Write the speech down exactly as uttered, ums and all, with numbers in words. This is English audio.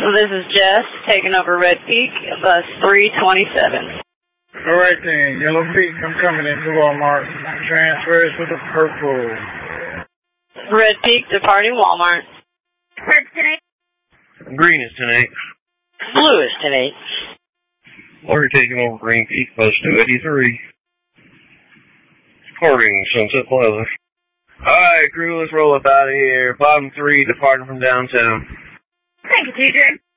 This is Jess, taking over Red Peak, bus three twenty-seven. All right then, Yellow Peak, I'm coming into Walmart. Transfers to the purple. Red Peak, departing Walmart. Red's ten eight. Green is ten eight. Blue is ten eight. We're taking over Green Peak, bus two eighty-three. Departing Sunset Plaza. Alright, crew, let's roll up out of here. Bottom three, departing from downtown. Thank you, T J.